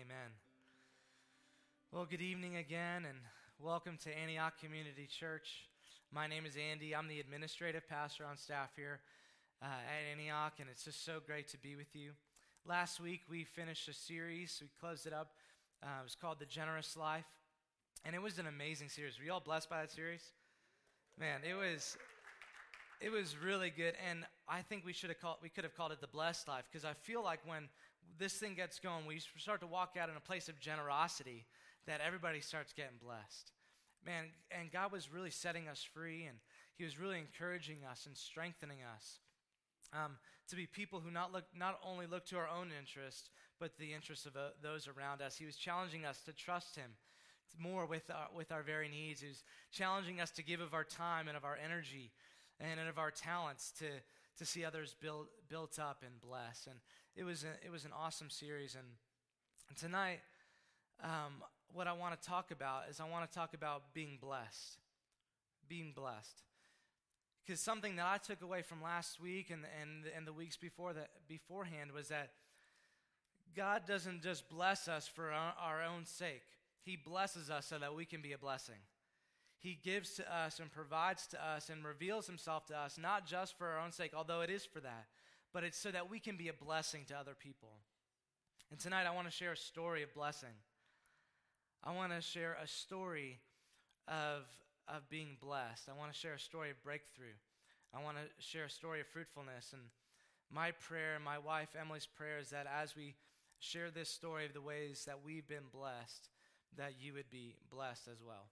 Amen. Well, good evening again, and welcome to Antioch Community Church. My name is Andy. I'm the administrative pastor on staff here at Antioch, and it's just so great to be with you. Last week, we finished a series. We closed it up. It was called The Generous Life, and it was an amazing series. Were you all blessed by that series? Man, it was really good, and I think we could have called it The Blessed Life, because I feel like when this thing gets going, we start to walk out in a place of generosity that everybody starts getting blessed. Man, and God was really setting us free, and He was really encouraging us and strengthening us to be people who not only look to our own interests, but the interests of those around us. He was challenging us to trust Him more with our very needs. He was challenging us to give of our time and of our energy and of our talents to see others built up and blessed. And it was an awesome series. And tonight, what I want to talk about is being blessed. Being blessed. Because something that I took away from last week and the weeks beforehand was that God doesn't just bless us for our own sake. He blesses us so that we can be a blessing. He gives to us and provides to us and reveals Himself to us, not just for our own sake, although it is for that, but it's so that we can be a blessing to other people. And tonight I want to share a story of blessing. I want to share a story of being blessed. I want to share a story of breakthrough. I want to share a story of fruitfulness. And my prayer, my wife Emily's prayer, is that as we share this story of the ways that we've been blessed, that you would be blessed as well.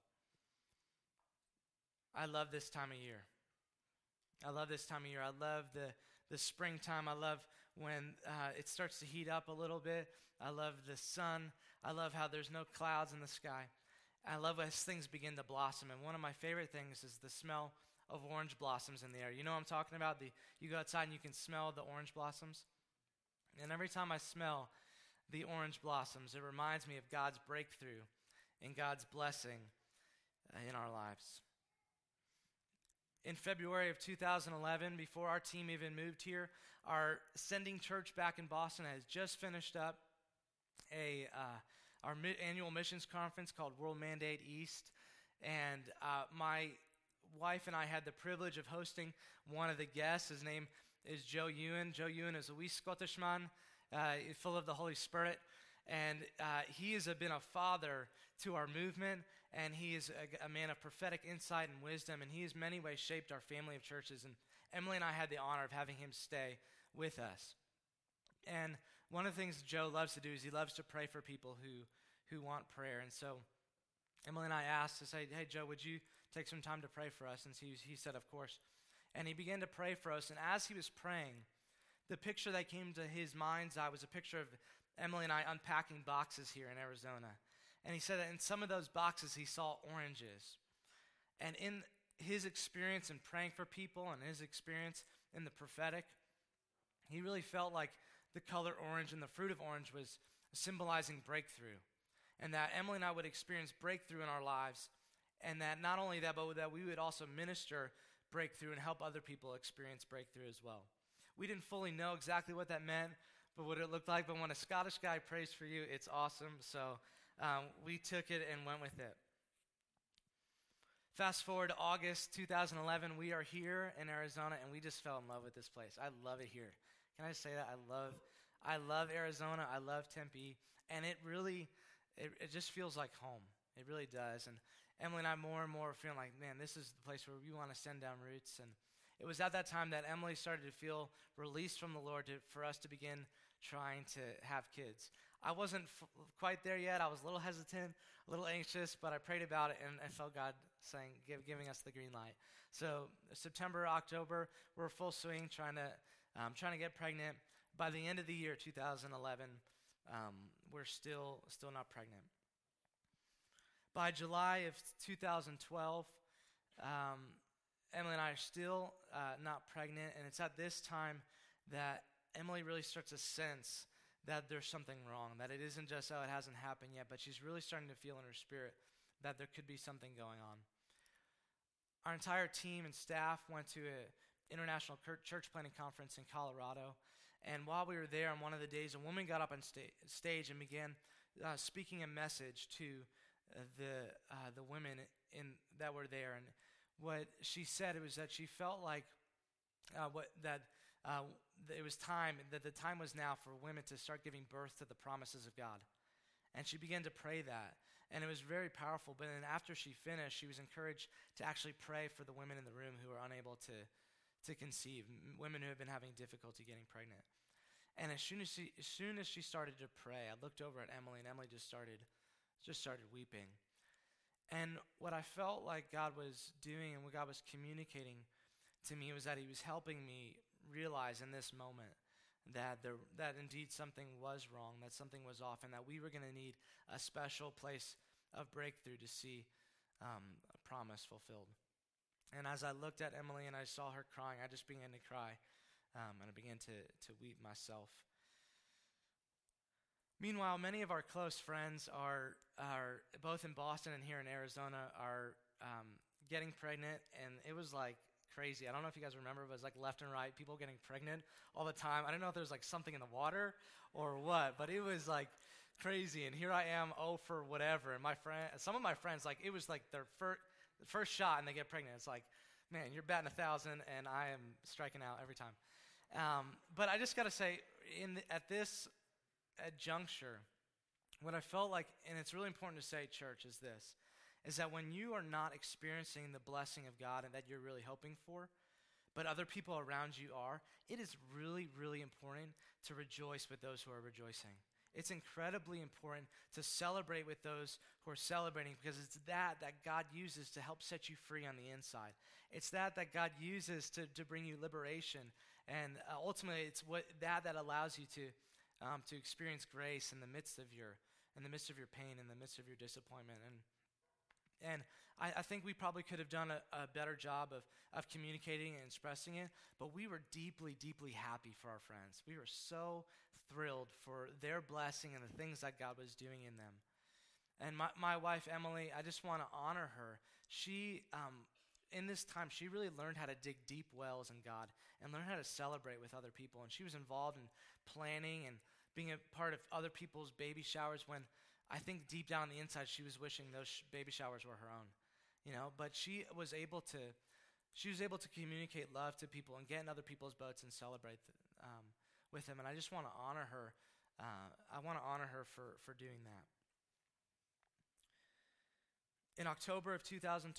I love this time of year. I love this time of year. I love the springtime. I love when it starts to heat up a little bit. I love the sun. I love how there's no clouds in the sky. I love as things begin to blossom. And one of my favorite things is the smell of orange blossoms in the air. You know what I'm talking about? You go outside and you can smell the orange blossoms. And every time I smell the orange blossoms, it reminds me of God's breakthrough and God's blessing in our lives. In February of 2011, before our team even moved here, our sending church back in Boston has just finished up our annual missions conference called World Mandate East. And my wife and I had the privilege of hosting one of the guests. His name is Joe Ewan. Joe Ewan is a wee Scottishman, full of the Holy Spirit. And he has been a father to our movement, and he is a man of prophetic insight and wisdom, and he has many ways shaped our family of churches. And Emily and I had the honor of having him stay with us. And one of the things Joe loves to do is he loves to pray for people who want prayer. And so Emily and I asked to say, hey, Joe, would you take some time to pray for us? And he said, of course. And he began to pray for us, and as he was praying, the picture that came to his mind's eye was a picture of Emily and I unpacking boxes here in Arizona. And he said that in some of those boxes he saw oranges. And in his experience in praying for people and his experience in the prophetic, he really felt like the color orange and the fruit of orange was symbolizing breakthrough. And that Emily and I would experience breakthrough in our lives. And that not only that, but that we would also minister breakthrough and help other people experience breakthrough as well. We didn't fully know exactly what that meant, but what it looked like. But when a Scottish guy prays for you, it's awesome. So we took it and went with it. Fast forward to August 2011, we are here in Arizona, and we just fell in love with this place. I love it here. Can I say that? I love Arizona. I love Tempe, and it just feels like home. It really does. And Emily and I more and more are feeling like, man, this is the place where we want to send down roots. And it was at that time that Emily started to feel released from the Lord for us to begin trying to have kids. I wasn't quite there yet. I was a little hesitant, a little anxious, but I prayed about it, and I felt God saying, giving us the green light. So September, October, we're full swing trying to get pregnant. By the end of the year, 2011, we're still not pregnant. By July of 2012, Emily and I are still not pregnant, and it's at this time that Emily really starts to sense that there's something wrong, that it isn't just, it hasn't happened yet, but she's really starting to feel in her spirit that there could be something going on. Our entire team and staff went to an international church planting conference in Colorado, and while we were there on one of the days, a woman got up on stage and began speaking a message to the women that were there. And what she said was that she felt like it was time, that the time was now for women to start giving birth to the promises of God. And she began to pray that. And it was very powerful. But then after she finished, she was encouraged to actually pray for the women in the room who were unable to conceive, women who have been having difficulty getting pregnant. And as soon as she started to pray, I looked over at Emily, and Emily just started weeping. And what I felt like God was doing and what God was communicating to me was that he was helping me realize in this moment that indeed something was wrong, that something was off, and that we were going to need a special place of breakthrough to see a promise fulfilled. And as I looked at Emily and I saw her crying, I just began to cry, and I began to weep myself. Meanwhile, many of our close friends are both in Boston and here in Arizona are getting pregnant, and it was like crazy. I don't know if you guys remember, but it was like left and right, people getting pregnant all the time. I don't know if there was like something in the water or what, but it was like crazy. And here I am, for whatever. And some of my friends, like it was like their first shot and they get pregnant. It's like, man, you're batting 1,000 and I am striking out every time. But I just got to say, at this juncture, what I felt like, and it's really important to say, church, is this, is that when you are not experiencing the blessing of God and that you're really hoping for, but other people around you are, it is really, really important to rejoice with those who are rejoicing. It's incredibly important to celebrate with those who are celebrating, because it's that God uses to help set you free on the inside. It's that God uses to bring you liberation. And ultimately, it's that allows you to experience grace in the midst of your pain, in the midst of your disappointment. And I think we probably could have done a better job of communicating and expressing it, but we were deeply, deeply happy for our friends. We were so thrilled for their blessing and the things that God was doing in them. And my wife, Emily, I just want to honor her. She, in this time, she really learned how to dig deep wells in God and learn how to celebrate with other people. And she was involved in planning and being a part of other people's baby showers when I think deep down on the inside, she was wishing those baby showers were her own, but she was able to communicate love to people and get in other people's boats and celebrate with them. And I just want to honor her. I want to honor her for doing that. In October of 2012,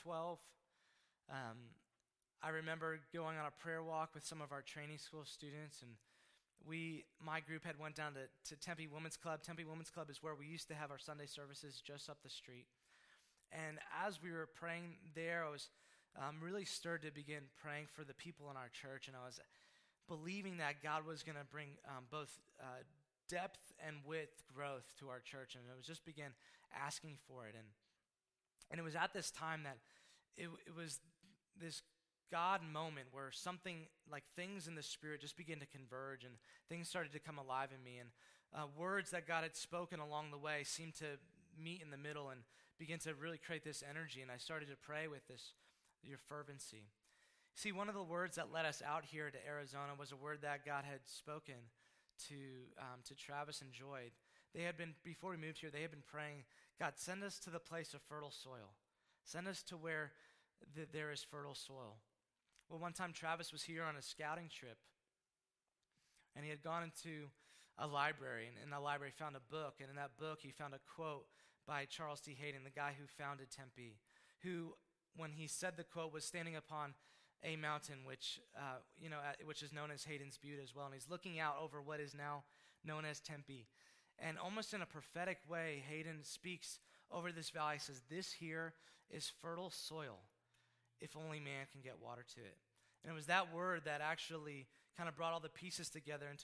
I remember going on a prayer walk with some of our training school students, and my group had went down to Tempe Women's Club. Tempe Women's Club is where we used to have our Sunday services, just up the street. And as we were praying there, I was really stirred to begin praying for the people in our church, and I was believing that God was going to bring both depth and width growth to our church, and I was just began asking for it. And it was at this time that it was this God moment where something like things in the spirit just began to converge and things started to come alive in me, and words that God had spoken along the way seemed to meet in the middle and begin to really create this energy, and I started to pray with your fervency. See, one of the words that led us out here to Arizona was a word that God had spoken to Travis and Joy. Before we moved here, they had been praying, God, send us to the place of fertile soil. Send us to where there is fertile soil. Well, one time Travis was here on a scouting trip, and he had gone into a library, and in that library found a book, and in that book he found a quote by Charles T. Hayden, the guy who founded Tempe, who, when he said the quote, was standing upon a mountain, which is known as Hayden's Butte as well, and he's looking out over what is now known as Tempe. And almost in a prophetic way, Hayden speaks over this valley. He says, this here is fertile soil, if only man can get water to it. And it was that word that actually kind of brought all the pieces together and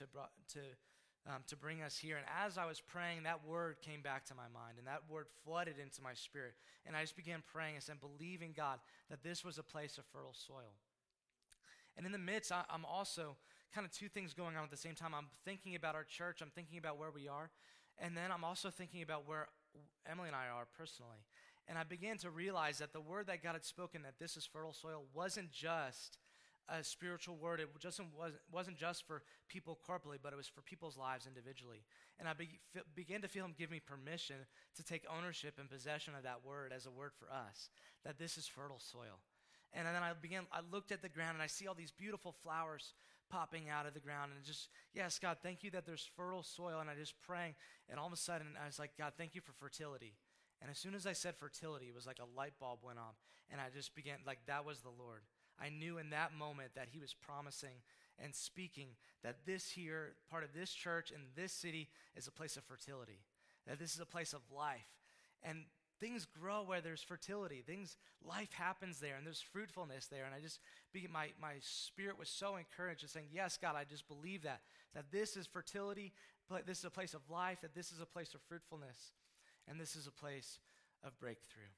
to bring us here. And as I was praying, that word came back to my mind, and that word flooded into my spirit. And I just began praying and believing God that this was a place of fertile soil. And in the midst, I'm also kind of two things going on at the same time. I'm thinking about our church. I'm thinking about where we are. And then I'm also thinking about where Emily and I are personally. And I began to realize that the word that God had spoken, that this is fertile soil, wasn't just a spiritual word. It wasn't just for people corporately, but it was for people's lives individually. And I began to feel him give me permission to take ownership and possession of that word as a word for us, that this is fertile soil. And then I looked at the ground and I see all these beautiful flowers popping out of the ground, and just, yes, God, thank you that there's fertile soil. And I just praying, and all of a sudden I was like, God, thank you for fertility. And as soon as I said fertility, it was like a light bulb went on, and I just began, like, that was the Lord. I knew in that moment that he was promising and speaking that this here, part of this church and this city, is a place of fertility, that this is a place of life. And things grow where there's fertility. Life happens there, and there's fruitfulness there. And I just, my spirit was so encouraged, just saying, yes, God, I just believe that this is fertility, but this is a place of life, that this is a place of fruitfulness, and this is a place of breakthrough.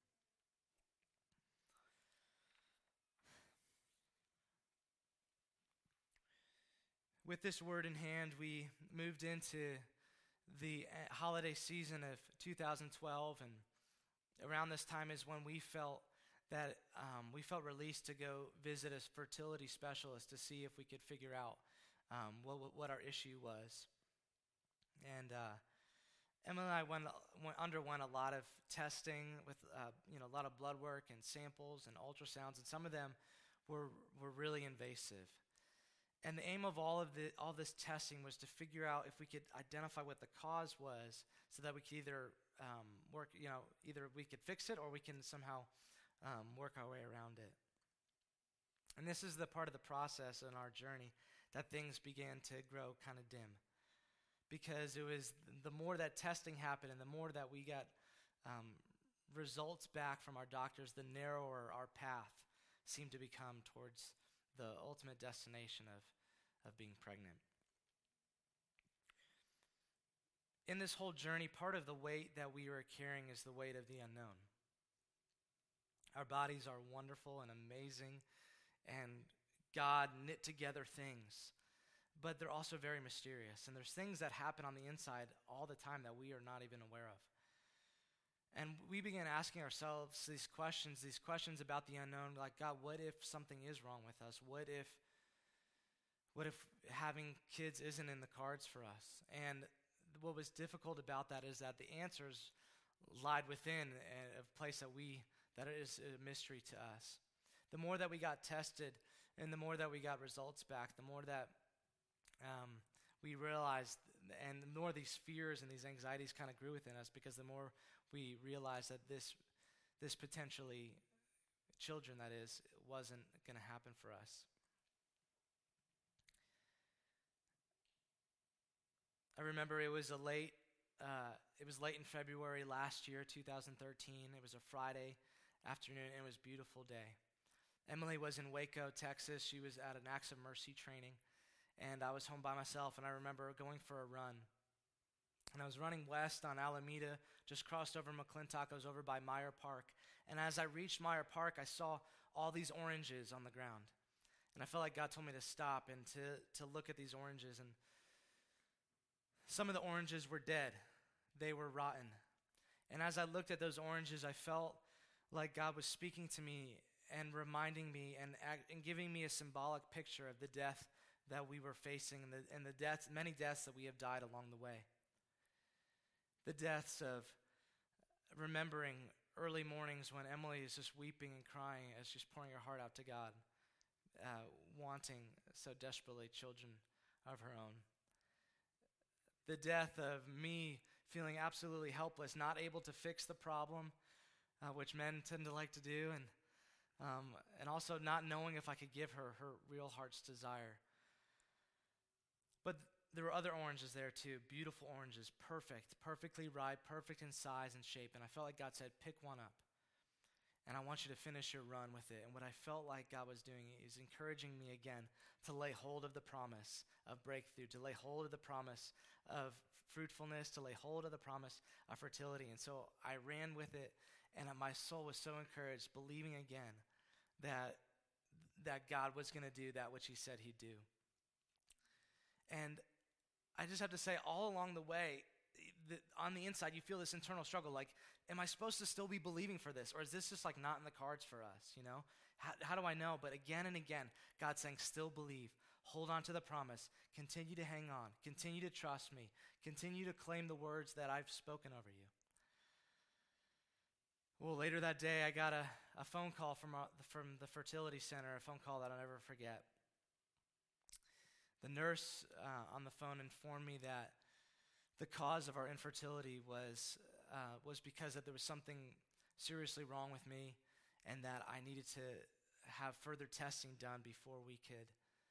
With this word in hand, we moved into the holiday season of 2012, and around this time is when we felt that we felt released to go visit a fertility specialist to see if we could figure out what our issue was. And Emily and I underwent a lot of testing with a lot of blood work and samples and ultrasounds, and some of them were really invasive. And the aim of all this testing was to figure out if we could identify what the cause was, so that we could either either we could fix it or we can somehow work our way around it. And this is the part of the process in our journey that things began to grow kind of dim, because it was the more that testing happened and the more that we got results back from our doctors, the narrower our path seemed to become towards the ultimate destination of being pregnant. In this whole journey, part of the weight that we are carrying is the weight of the unknown. Our bodies are wonderful and amazing, and God knit together things, but they're also very mysterious, and there's things that happen on the inside all the time that we are not even aware of. And we began asking ourselves these questions about the unknown, like, God, what if something is wrong with us? What if having kids isn't in the cards for us? And what was difficult about that is that the answers lied within a place that is a mystery to us. The more that we got tested and the more that we got results back, the more that we realized, and the more these fears and these anxieties kind of grew within us, because the more we realized that this potentially children, that is, wasn't going to happen for us. I remember it was late in February last year, 2013. It was a Friday afternoon, and it was a beautiful day. Emily was in Waco, Texas. She was at an Acts of Mercy training, and I was home by myself, and I remember going for a run. And I was running west on Alameda, just crossed over McClintock. I was over by Meyer Park. And as I reached Meyer Park, I saw all these oranges on the ground. And I felt like God told me to stop and to look at these oranges. And some of the oranges were dead. They were rotten. And as I looked at those oranges, I felt like God was speaking to me and reminding me and giving me a symbolic picture of the death that we were facing and the many deaths that we have died along the way. The deaths of remembering early mornings when Emily is just weeping and crying as she's pouring her heart out to God, wanting so desperately children of her own. The death of me feeling absolutely helpless, not able to fix the problem, which men tend to like to do, and also not knowing if I could give her real heart's desire. But there were other oranges there too, beautiful oranges, perfectly ripe, perfect in size and shape. And I felt like God said, pick one up, and I want you to finish your run with it. And what I felt like God was doing is encouraging me again to lay hold of the promise of breakthrough, to lay hold of the promise of fruitfulness, to lay hold of the promise of fertility. And so I ran with it, and my soul was so encouraged, believing again that God was going to do that which he said he'd do. And I just have to say, all along the way, on the inside, you feel this internal struggle. Like, am I supposed to still be believing for this? Or is this just like not in the cards for us, you know? How do I know? But again and again, God's saying, still believe. Hold on to the promise. Continue to hang on. Continue to trust me. Continue to claim the words that I've spoken over you. Well, later that day, I got a phone call from the fertility center, a phone call that I'll never forget. The nurse on the phone informed me that the cause of our infertility was because that there was something seriously wrong with me, and that I needed to have further testing done before we could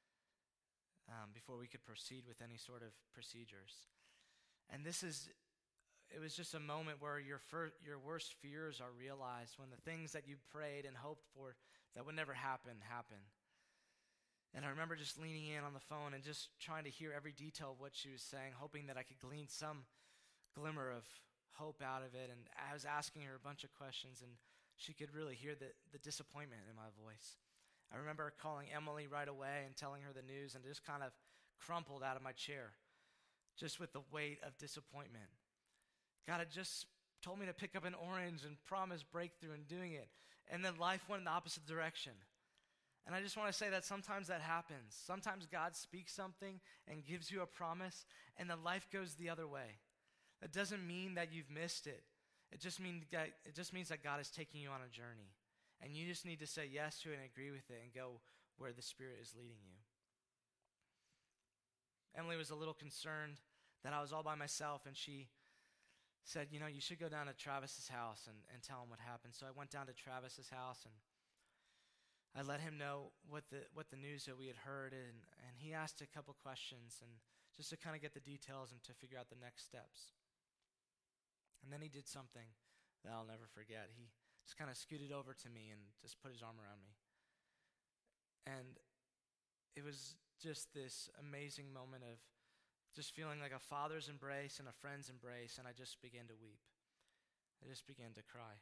proceed with any sort of procedures. And it was just a moment where your worst fears are realized, when the things that you prayed and hoped for that would never happen. And I remember just leaning in on the phone and just trying to hear every detail of what she was saying, hoping that I could glean some glimmer of hope out of it. And I was asking her a bunch of questions, and she could really hear the disappointment in my voice. I remember calling Emily right away and telling her the news, and just kind of crumpled out of my chair, just with the weight of disappointment. God had just told me to pick up an orange and promise breakthrough in doing it. And then life went in the opposite direction. And I just want to say that sometimes that happens. Sometimes God speaks something and gives you a promise, and then life goes the other way. That doesn't mean that you've missed it. It just means that God is taking you on a journey. And you just need to say yes to it and agree with it and go where the Spirit is leading you. Emily was a little concerned that I was all by myself, and she said, you should go down to Travis's house and tell him what happened. So I went down to Travis's house, and I let him know what the news that we had heard, and he asked a couple questions, and just to kind of get the details and to figure out the next steps. And then he did something that I'll never forget. He just kind of scooted over to me and just put his arm around me. And it was just this amazing moment of just feeling like a father's embrace and a friend's embrace, and I just began to weep. I just began to cry.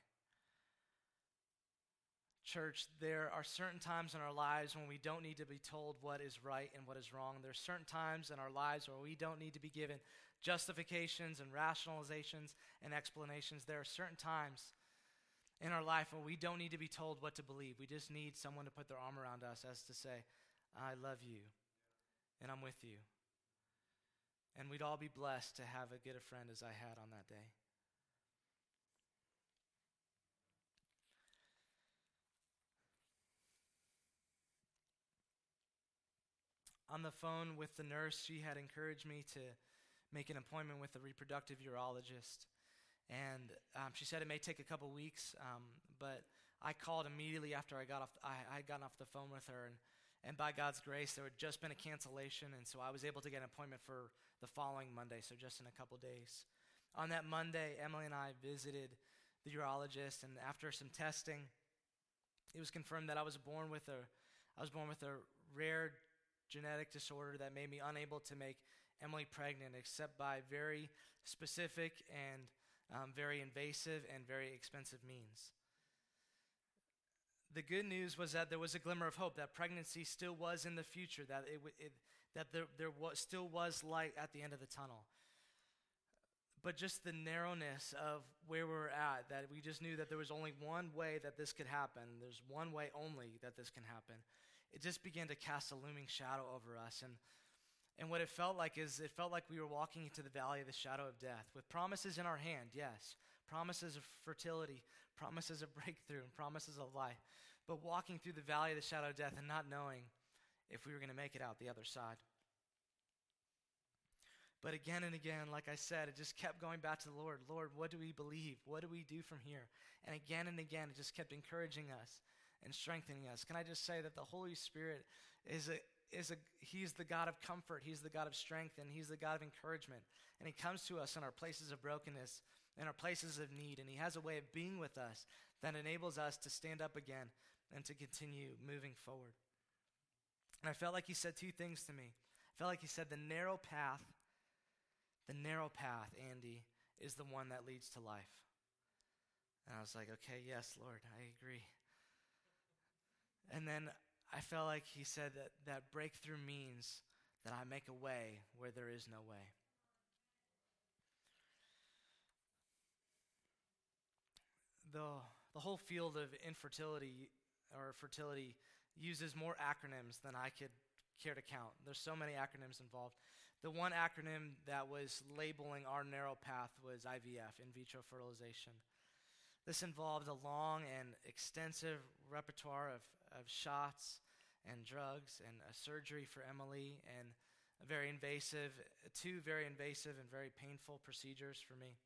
Church, there are certain times in our lives when we don't need to be told what is right and what is wrong. There are certain times in our lives where we don't need to be given justifications and rationalizations and explanations. There are certain times in our life when we don't need to be told what to believe. We just need someone to put their arm around us as to say, I love you, and I'm with you. And we'd all be blessed to have as good a friend as I had on that day. On the phone with the nurse, she had encouraged me to make an appointment with a reproductive urologist. And she said it may take a couple weeks, but I called immediately after I had gotten off the phone with her. And by God's grace, there had just been a cancellation, and so I was able to get an appointment for the following Monday, so just in a couple days. On that Monday, Emily and I visited the urologist, and after some testing, it was confirmed that I was born with a rare genetic disorder that made me unable to make Emily pregnant, except by very specific and very invasive and very expensive means. The good news was that there was a glimmer of hope, that pregnancy still was in the future, that there still was light at the end of the tunnel. But just the narrowness of where we were at, that we just knew that there was only one way that this could happen. There's one way only that this can happen. It just began to cast a looming shadow over us. And what it felt like we were walking into the valley of the shadow of death with promises in our hand, yes. Promises of fertility, promises of breakthrough, and promises of life. But walking through the valley of the shadow of death and not knowing if we were going to make it out the other side. But again and again, like I said, it just kept going back to the Lord. Lord, what do we believe? What do we do from here? And again, it just kept encouraging us and strengthening us. Can I just say that the Holy Spirit He's the God of comfort, He's the God of strength, and He's the God of encouragement. And He comes to us in our places of brokenness, in our places of need, and He has a way of being with us that enables us to stand up again and to continue moving forward. And I felt like He said two things to me. I felt like He said the narrow path, Andy, is the one that leads to life. And I was like, okay, yes, Lord, I agree. And then I felt like He said that breakthrough means that I make a way where there is no way. the whole field of infertility or fertility uses more acronyms than I could care to count. There's so many acronyms involved. The one acronym that was labeling our narrow path was IVF, in vitro fertilization. This involved a long and extensive repertoire of shots and drugs and a surgery for Emily and two very invasive and very painful procedures for me.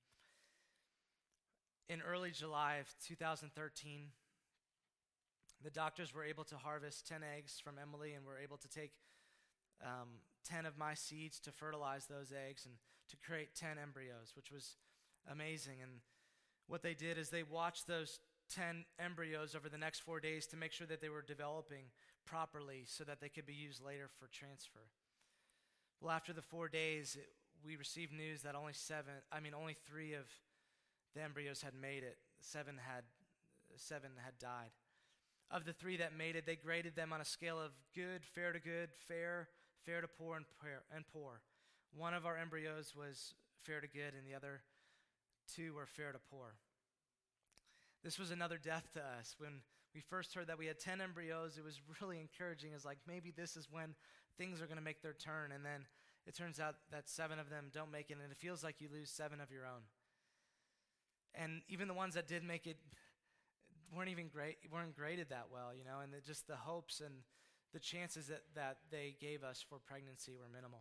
In early July of 2013, the doctors were able to harvest 10 eggs from Emily and were able to take 10 of my seeds to fertilize those eggs and to create 10 embryos, which was amazing. And what they did is they watched those 10 embryos over the next 4 days to make sure that they were developing properly so that they could be used later for transfer. Well, after the 4 days, we received news that only 3 of the embryos had made it. Seven had died. Of the 3 that made it, they graded them on a scale of good, fair to good, fair to poor, and poor. One of our embryos was fair to good, and the other 2 were fair to poor. This was another death to us. When we first heard that we had 10 embryos, it was really encouraging. It's like, maybe this is when things are going to make their turn. And then it turns out that 7 of them don't make it, and it feels like you lose 7 of your own. And even the ones that did make it weren't graded that well, and just the hopes and the chances that they gave us for pregnancy were minimal.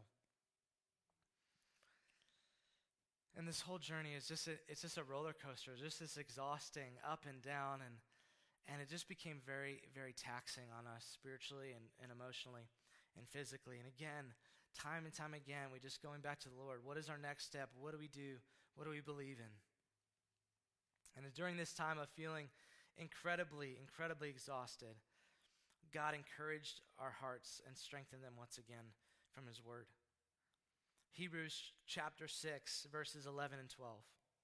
And this whole journey is just a roller coaster, just this exhausting up and down, and it just became very, very taxing on us spiritually and emotionally and physically. And again, time and time again, we just going back to the Lord. What is our next step? What do we do? What do we believe in? And during this time of feeling incredibly, incredibly exhausted, God encouraged our hearts and strengthened them once again from his word. Hebrews chapter 6, verses 11 and 12.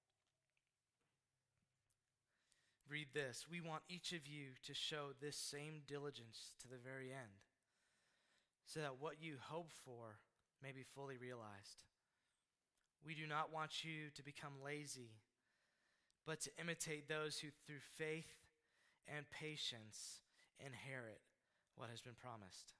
Read this. We want each of you to show this same diligence to the very end, so that what you hope for may be fully realized. We do not want you to become lazy, but to imitate those who through faith and patience inherit what has been promised.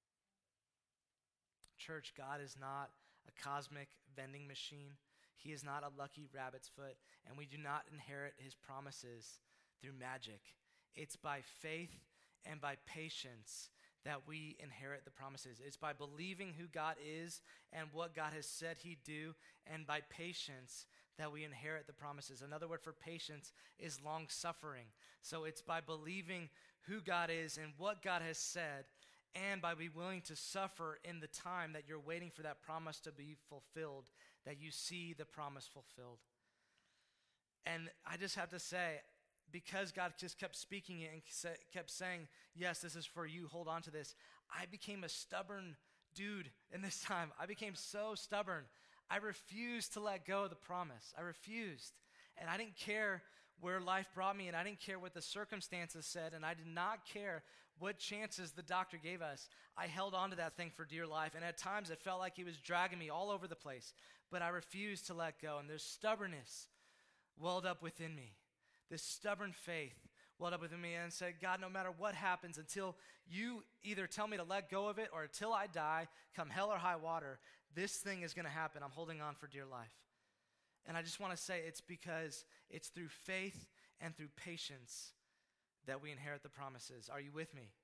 Church, God is not a cosmic vending machine. He is not a lucky rabbit's foot, and we do not inherit his promises through magic. It's by faith and by patience that we inherit the promises. It's by believing who God is and what God has said he'd do, and by patience that we inherit the promises. Another word for patience is long-suffering. So it's by believing who God is and what God has said, and by being willing to suffer in the time that you're waiting for that promise to be fulfilled, that you see the promise fulfilled. And I just have to say, because God just kept speaking it and kept saying, yes, this is for you, hold on to this, I became a stubborn dude in this time. I became so stubborn. I refused to let go of the promise. I refused. And I didn't care where life brought me, and I didn't care what the circumstances said, and I did not care what chances the doctor gave us. I held on to that thing for dear life, and at times it felt like he was dragging me all over the place, but I refused to let go, and there's stubbornness welled up within me. This stubborn faith welled up within me and said, God, no matter what happens, until you either tell me to let go of it or until I die, come hell or high water, this thing is going to happen. I'm holding on for dear life. And I just want to say it's because it's through faith and through patience that we inherit the promises. Are you with me?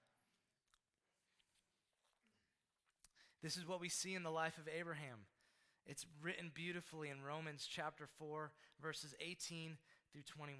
This is what we see in the life of Abraham. It's written beautifully in Romans chapter 4, verses 18 through 21.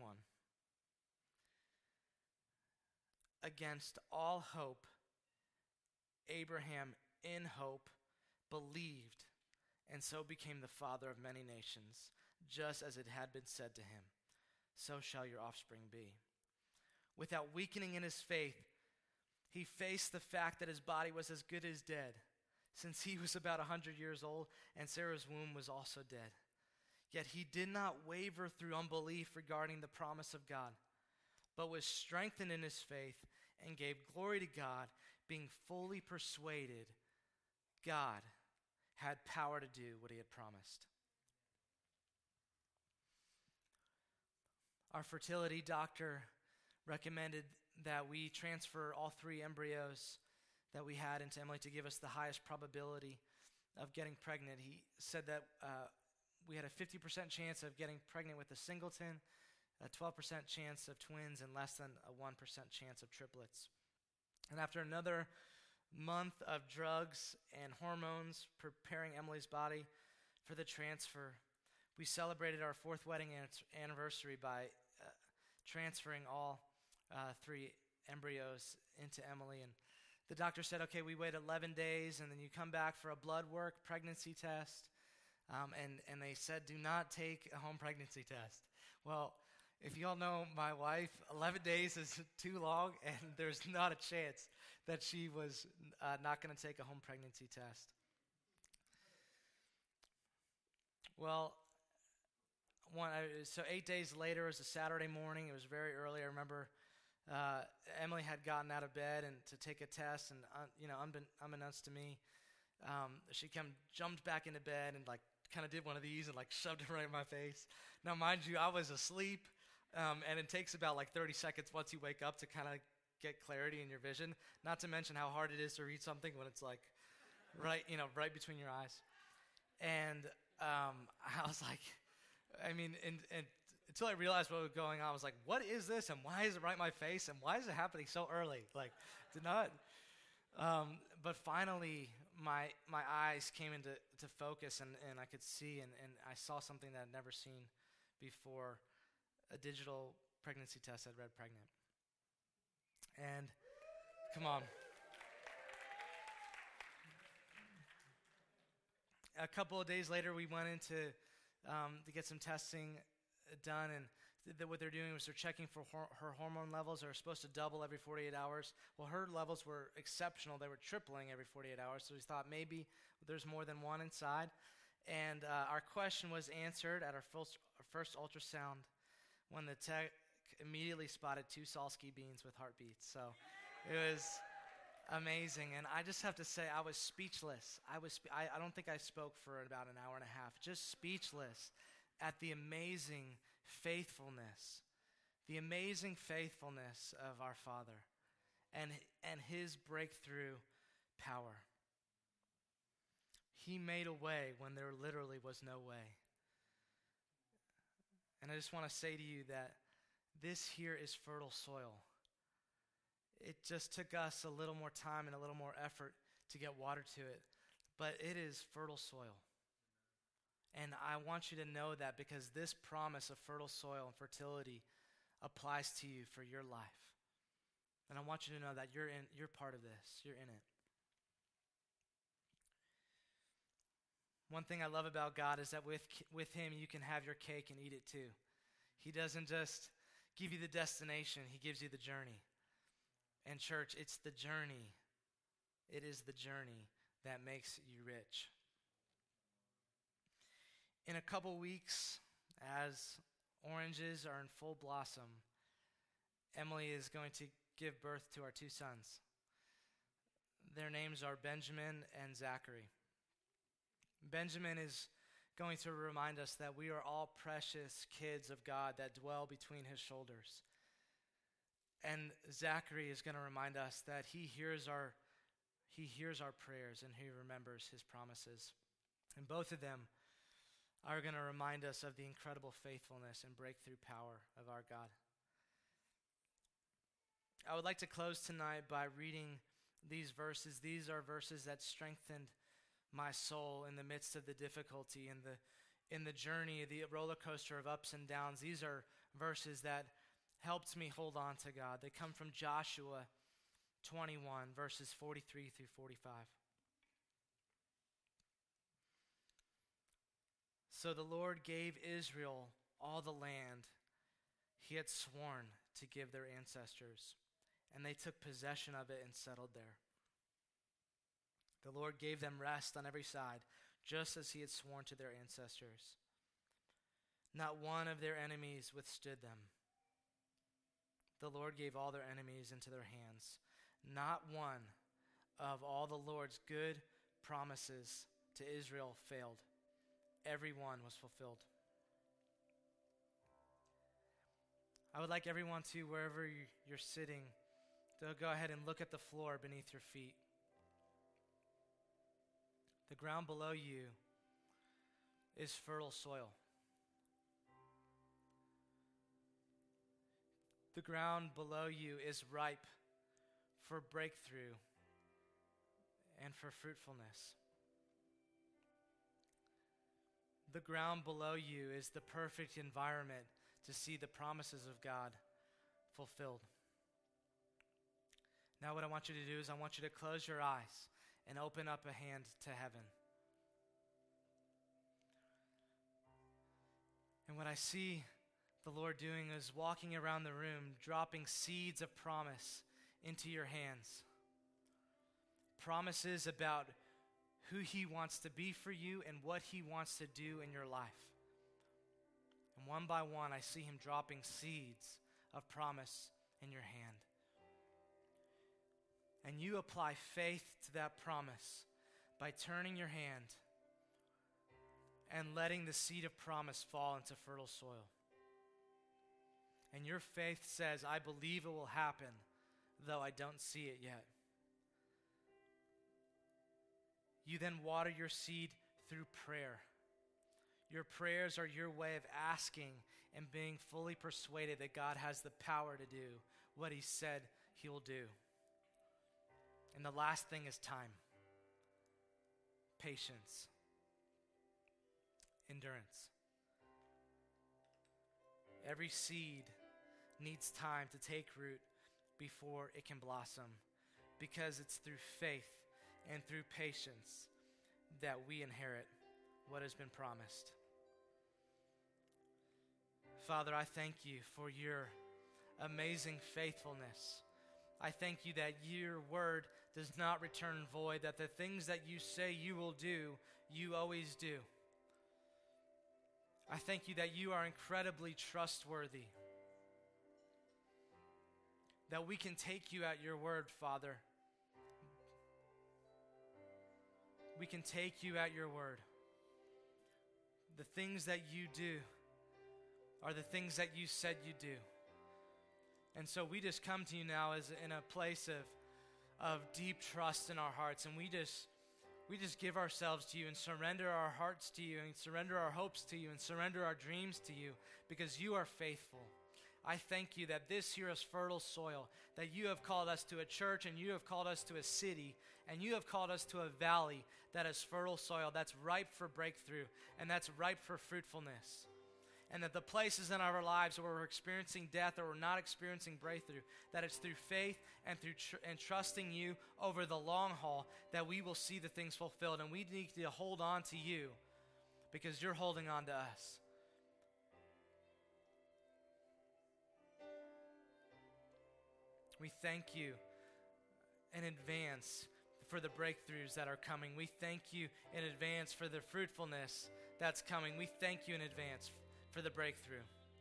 Against all hope, Abraham in hope believed, and so became the father of many nations, just as it had been said to him, so shall your offspring be. Without weakening in his faith, he faced the fact that his body was as good as dead, since he was about 100 years old, and Sarah's womb was also dead. Yet he did not waver through unbelief regarding the promise of God, but was strengthened in his faith and gave glory to God, being fully persuaded God had power to do what he had promised. our fertility doctor recommended that we transfer all 3 embryos that we had into Emily to give us the highest probability of getting pregnant. He said that we had a 50% chance of getting pregnant with a singleton, a 12% chance of twins, and less than a 1% chance of triplets. And after another month of drugs and hormones preparing Emily's body for the transfer, we celebrated our 4th wedding anniversary by transferring all 3 embryos into Emily. And the doctor said, okay, we wait 11 days, and then you come back for a blood work pregnancy test. And they said, do not take a home pregnancy test. Well, if you all know my wife, 11 days is too long, and there's not a chance that she was not going to take a home pregnancy test. Well, so 8 days later, it was a Saturday morning. It was very early. I remember Emily had gotten out of bed and to take a test, and unbeknownst to me, she jumped back into bed and kind of did one of these and shoved it right in my face. Now, mind you, I was asleep, and it takes about 30 seconds once you wake up to kind of get clarity in your vision. Not to mention how hard it is to read something when it's right between your eyes. And I was until I realized what was going on, I was like, what is this? And why is it right in my face? And why is it happening so early? Did not. But finally, my eyes came into focus, and I could see, and I saw something that I'd never seen before. A digital pregnancy test that read pregnant. And, come on. A couple of days later, we went into to get some testing done, and what they're doing was they're checking for her hormone levels. They're supposed to double every 48 hours. Well, her levels were exceptional. They were tripling every 48 hours, so we thought maybe there's more than one inside. And our question was answered at our first ultrasound when the tech immediately spotted 2 Salsky beans with heartbeats. So it was amazing. And I just have to say, I was speechless. I don't think I spoke for about an hour and a half, just speechless at the amazing faithfulness of our Father and his breakthrough power. He made a way when there literally was no way. And I just want to say to you that this here is fertile soil. It just took us a little more time and a little more effort to get water to it, but it is fertile soil. And I want you to know that, because this promise of fertile soil and fertility applies to you for your life. And I want you to know that you're part of this. You're in it. One thing I love about God is that with him you can have your cake and eat it too. He doesn't just give you the destination, he gives you the journey. And church, it's the journey. It is the journey that makes you rich. In a couple weeks, as oranges are in full blossom, Emily is going to give birth to our 2 sons. Their names are Benjamin and Zachary. Benjamin is going to remind us that we are all precious kids of God that dwell between his shoulders. And Zachary is going to remind us that he hears our prayers and he remembers his promises. And both of them are going to remind us of the incredible faithfulness and breakthrough power of our God. I would like to close tonight by reading these verses. These are verses that strengthened my soul in the midst of the difficulty and in the journey, the roller coaster of ups and downs. These are verses that helped me hold on to God. They come from Joshua 21, verses 43 through 45. So the Lord gave Israel all the land he had sworn to give their ancestors, and they took possession of it and settled there. The Lord gave them rest on every side, just as he had sworn to their ancestors. Not one of their enemies withstood them. The Lord gave all their enemies into their hands. Not one of all the Lord's good promises to Israel failed. Every one was fulfilled. I would like everyone to, wherever you're sitting, to go ahead and look at the floor beneath your feet. The ground below you is fertile soil. The ground below you is ripe for breakthrough and for fruitfulness. The ground below you is the perfect environment to see the promises of God fulfilled. Now what I want you to do is I want you to close your eyes and open up a hand to heaven. And what I see the Lord doing is walking around the room, dropping seeds of promise into your hands. Promises about who He wants to be for you and what He wants to do in your life. And one by one, I see Him dropping seeds of promise in your hand. And you apply faith to that promise by turning your hand and letting the seed of promise fall into fertile soil. And your faith says, I believe it will happen, though I don't see it yet. You then water your seed through prayer. Your prayers are your way of asking and being fully persuaded that God has the power to do what He said He will do. And the last thing is time, patience, endurance. Every seed needs time to take root before it can blossom, because it's through faith and through patience that we inherit what has been promised. Father, I thank you for your amazing faithfulness. I thank you that your word does not return void, that the things that you say you will do, you always do. I thank you that you are incredibly trustworthy, that we can take you at your word, Father. We can take you at your word. The things that you do are the things that you said you do. And so we just come to you now as in a place of deep trust in our hearts, and we just give ourselves to you and surrender our hearts to you and surrender our hopes to you and surrender our dreams to you, because you are faithful. I thank you that this here is fertile soil, that you have called us to a church and you have called us to a city and you have called us to a valley that is fertile soil, that's ripe for breakthrough and that's ripe for fruitfulness. And that the places in our lives where we're experiencing death or we're not experiencing breakthrough, that it's through faith and through and trusting you over the long haul that we will see the things fulfilled. And we need to hold on to you because you're holding on to us. We thank you in advance for the breakthroughs that are coming. We thank you in advance for the fruitfulness that's coming. We thank you in advance for the breakthrough.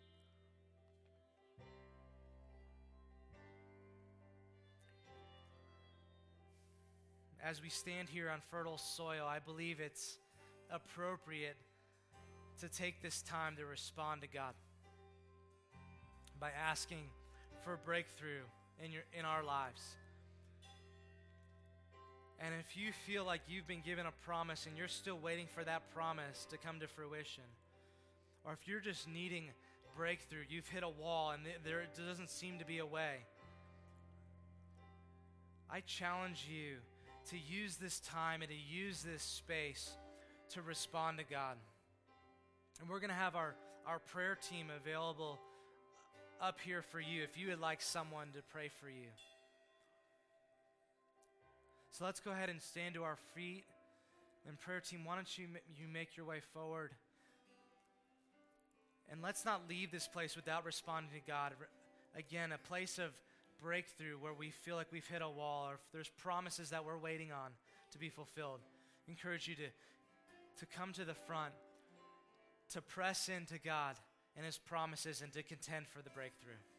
As we stand here on fertile soil, I believe it's appropriate to take this time to respond to God by asking for breakthrough in our lives. And if you feel like you've been given a promise and you're still waiting for that promise to come to fruition, or if you're just needing breakthrough, you've hit a wall and there doesn't seem to be a way, I challenge you to use this time and to use this space to respond to God. And we're going to have our prayer team available up here for you if you would like someone to pray for you. So let's go ahead and stand to our feet. And prayer team, why don't you make your way forward? And let's not leave this place without responding to God. Again, a place of breakthrough where we feel like we've hit a wall, or if there's promises that we're waiting on to be fulfilled. I encourage you to come to the front, to press into God and His promises, and to contend for the breakthrough.